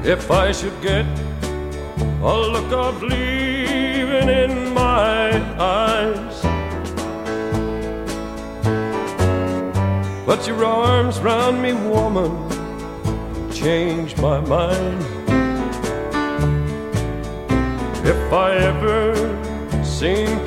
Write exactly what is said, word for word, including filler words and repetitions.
If I should get a look of leaving in my eyes, but your arms round me, woman, change my mind. If I ever seem